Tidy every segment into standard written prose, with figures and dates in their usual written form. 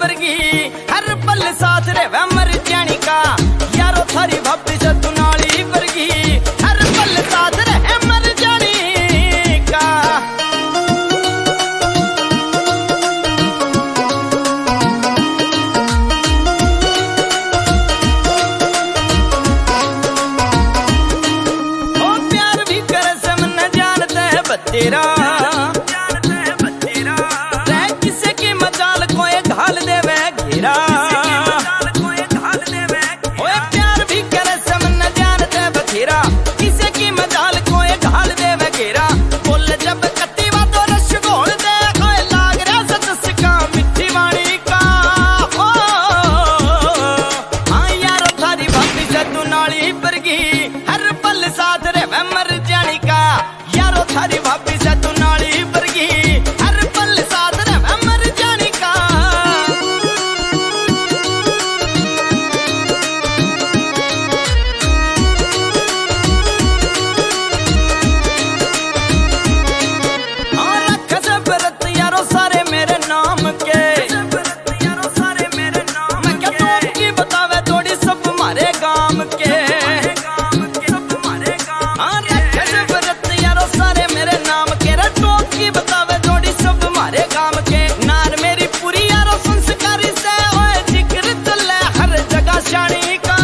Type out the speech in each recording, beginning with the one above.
वर्गी, हर पल साथ रे वह मर जानी का। यारो थारी भाभी से तू नाली वर्गी, हर पल साथ रे मर जानी का। ओ प्यार भी करे से मन जानते है बतेरा, किसे की मजाल कोई घाल दे वगेरा। बोल जब कत्ती बातों रश घोल दे, कोई लाग रहा सदस्य का मिठी वाणी का। हो हाँ यारो थारी भाभी से तू नाली वर्गी, हर पल साथ रे वह मर जानी का। यारो थारी भाभी से तू नाली वर्गी, हर पल साथ रे वह मर जानी का। सारे मेरे नाम के, मैं क्या तुम की बतावे थोड़ी सब मारे गाम के। हाँ रखे जबरत यारो सारे मेरे नाम के, रटो की बतावे थोड़ी सब मारे गाम के। नार मेरी पूरी यारो संस्कारी से ओए जिक्र चले हर जगह शानी का।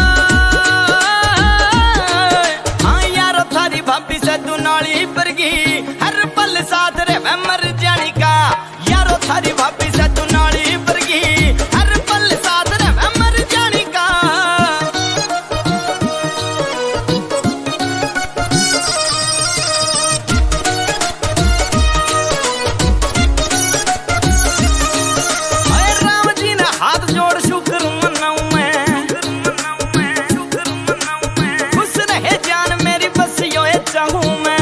हाँ यारो थारी भाभी से तू नाली वर्गी, हर पल साथ रे वह मर जानी का। यारो थारी भाभी से तू नाली वर्गी, हर पल साथ रे वह मर जानी का। अरे राम जी ने हाथ जोड़ शुक्र मनाऊं मैं, खुश रहे जान मेरी बस यो चाहूं मैं।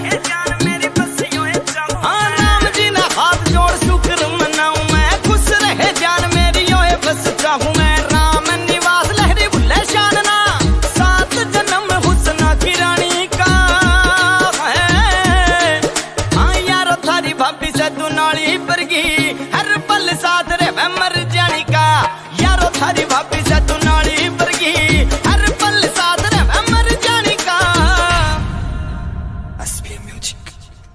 चाहूं मैं राम निवास लहरी भुल्ले शानना, सात जन्म हुस्ना की रानी का है। हाँ यारो थारी भाभी से तू नाली वर्गी, हर पल साथ रे वह मर जानी का। यारो थारी भाभी